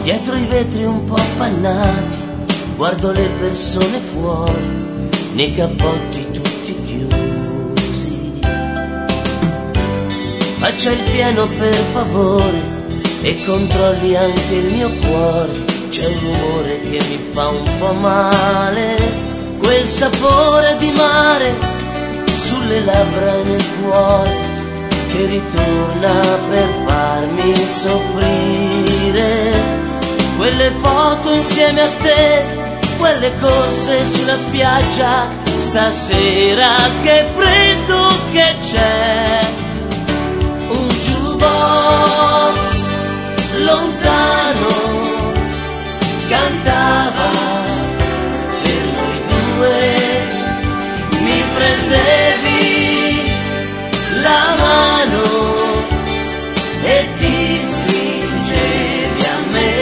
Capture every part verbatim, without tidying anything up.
Dietro i vetri un po' appannati guardo le persone fuori, nei cappotti tutti chiusi. Faccia il pieno per favore e controlli anche il mio cuore. C'è il rumore che mi fa un po' male, quel sapore di mare sulle labbra e nel cuore che ritorna per farmi soffrire. Quelle foto insieme a te, quelle corse sulla spiaggia, stasera che freddo che c'è. Un jukebox lontano cantava per noi due, mi prendevi la mano e ti stringevi a me.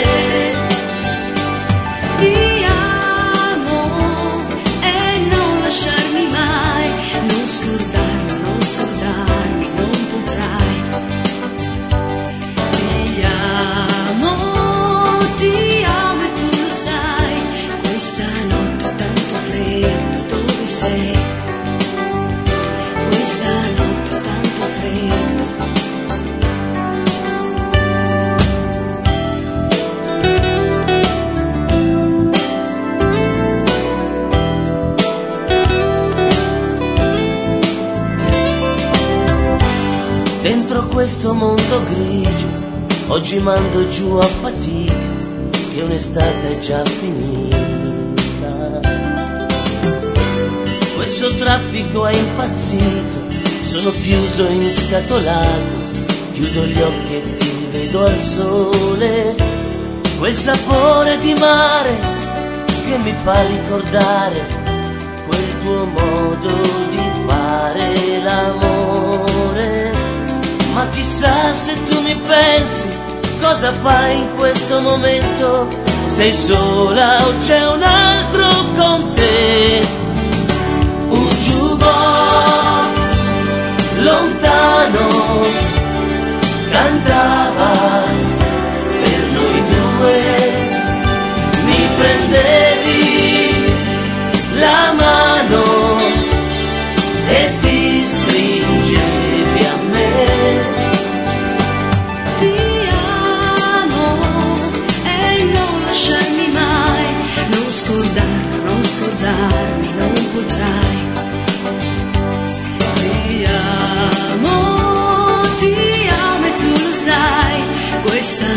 Ti amo e non lasciarmi mai, non scordarmi, non scordarmi, non potrai. Ti amo, ti amo e tu lo sai, questa notte tanto freddo, dove sei? Questa notte tanto freddo. Dentro questo mondo grigio oggi mando giù a fatica che un'estate è già finita. Questo traffico è impazzito, sono chiuso inscatolato, chiudo gli occhi e ti rivedo al sole. Quel sapore di mare che mi fa ricordare quel tuo modo di fare l'amore. Ma chissà se tu mi pensi, cosa fai in questo momento? Sei sola o c'è un altro con te? Un jukebox lontano cantava per noi due, mi prendevi la mano e ti stringevi a me. Ti amo e non lasciarmi mai, non scordarmi, non scordarmi, non potrai. Ti amo, ti amo e tu lo sai, questa